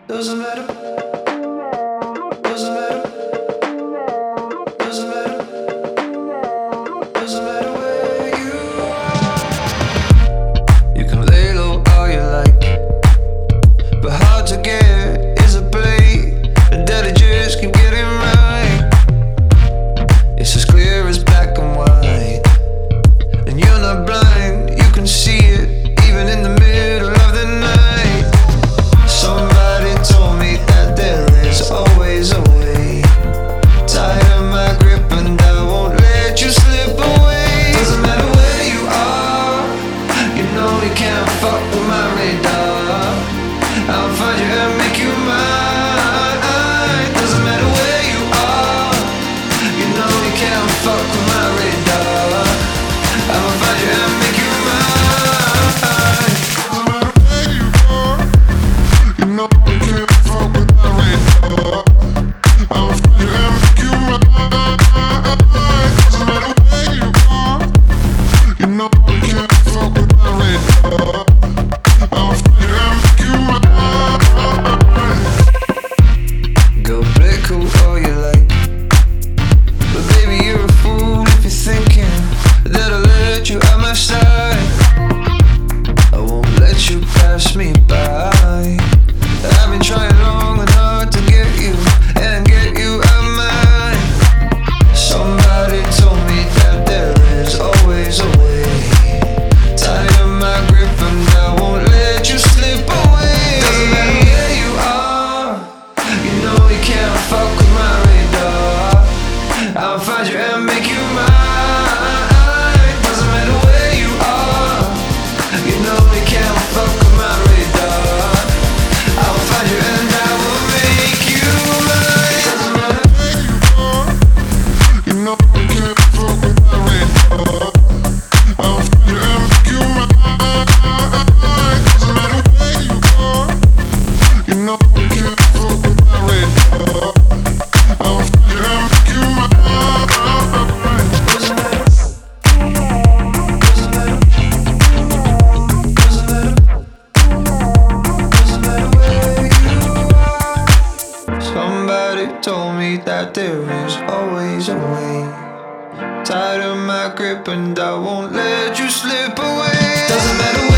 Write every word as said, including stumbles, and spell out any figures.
Doesn't matter. Doesn't matter. Doesn't matter. Doesn't matter where you are. You can lay low all you like, but hard to get is a play that I just keep getting right. It's as clear as black and white, and you're not blind. You can see it even in the middle of the night. Somebody told me that there is always a way. Tighten my grip and I won't let you slip away. Doesn't matter where you are, you know you can't fuck with my radar. I'll find you and make you mine. Doesn't matter where you are, you know you can't fuck with my radar. I'll find you and make you mine. Go play cool all you like, but baby you're a fool if you're thinking that I'll let you out my sight. I won't let you pass me by. I've been trying long and hard to get you and get you out of mine. Somebody told me that there is always a way. Tighten my grip and I won't let you slip away. Doesn't matter where you are, you know you can't fuck with my radar. I'll find you and make you mine. Doesn't matter where you are, you know you can't fuck with my radar. I'll find you and I will make you mine. Doesn't matter where you are, you know you can't fuck with my radar. I'll find you and make you mine. Doesn't matter where you are, you know you can't fuck with my radar. I'll find you and make you mine. Doesn't matter. Doesn't matter. Doesn't matter. Doesn't matter where you are. Somebody told me that there is always a way. Tighten my grip and I won't let you slip away. Doesn't matter where